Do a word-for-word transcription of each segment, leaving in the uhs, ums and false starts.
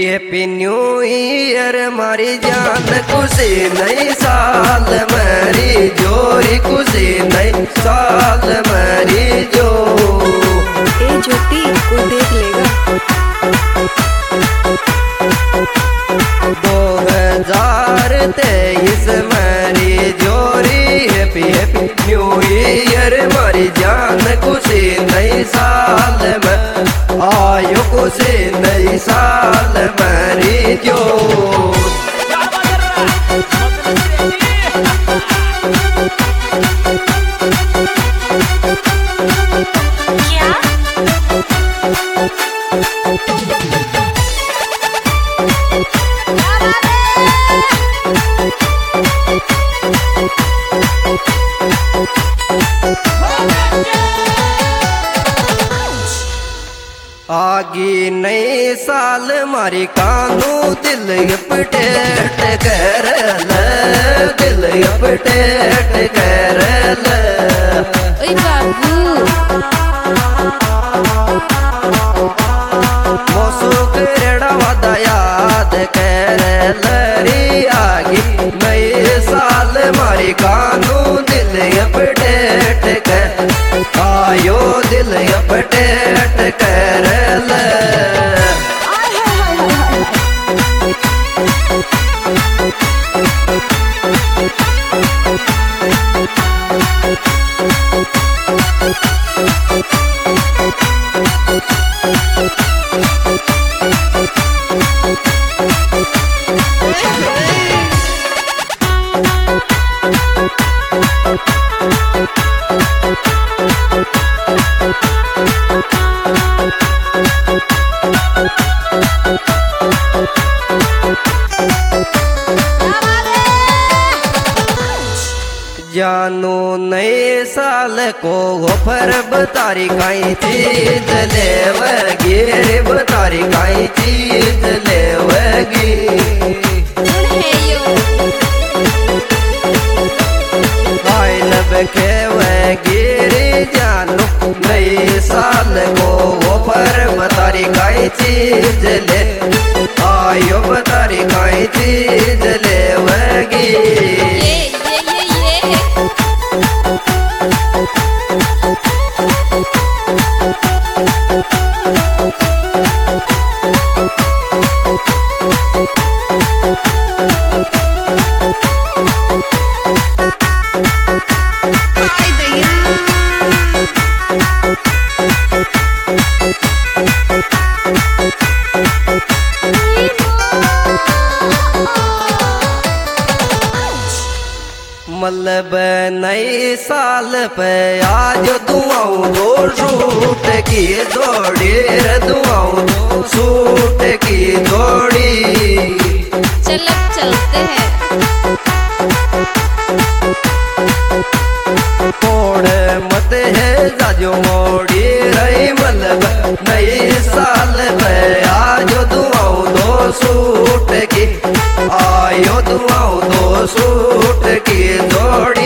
Happy new year मारी जान, खुशी नई साल मेरी जोरी, खुशी नई साल मेरी जो। ए ज्योति कोई देख लेगा। दो हजार तेईस मेरी जोरी, हैप्पी हैप्पी न्यू ईयर मारी जान, खुशी नई साल में आयो, खुशी नई साल मेरी जो। आगी नई साल मारी कानू दिल अपडेट कर ले, दिल अपडेट कर ले। ओए बाबू मौसू करेड़ा वादा याद कर लरी, आगी नई साल मारी कानू दिल अपडेट कर आयो, दिल अपडेट कर ले। जानू नए साल को गोफर बतारी काई चीज लेवगी, बतारी काई चीज लेवगी। आइलब खेवगी रे जानू नए साल को गोफर बतारी काई चीज ले आयो, बतारी काई चीज लेवगी। मतलब नए साल पे आज दुआओं दो सूट की दौड़ी, दुआओं दो सूट की दौड़ी। चलो चलते हैं। मोड़ मत है जाजो मोड़ी रही, मतलब नए साल पे आज दुआओं दो सूट की आयो, दुआओं दो सूट की दौड़ी।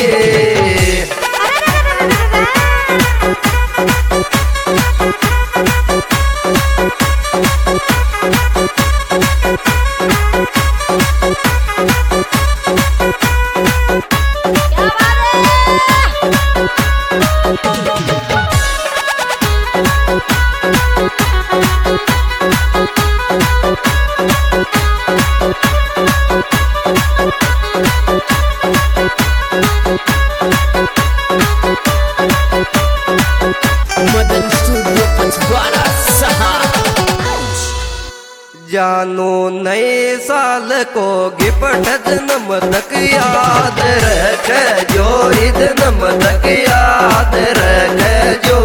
जानू नए साल को गिफ्ट जन्म तक याद रख जो, जन्म तक याद रख जो।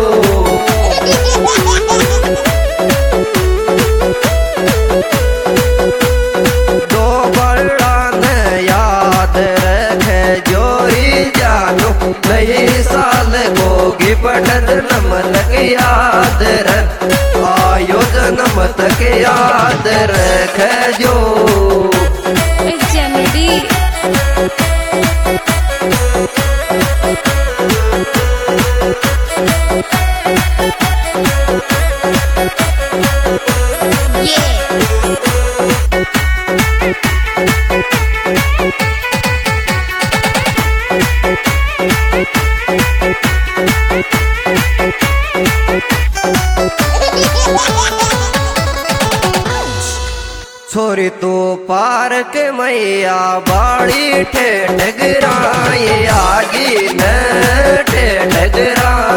दो बड़ा न याद रख जो, जानू नए साल को गिफ्ट जन्म तक याद रख आयो, जन्म तक याद रख जो। जनवरी ये छोरी तो पार के मैया बाड़ी ठेठ गिराई आगी न ठेठ गिरा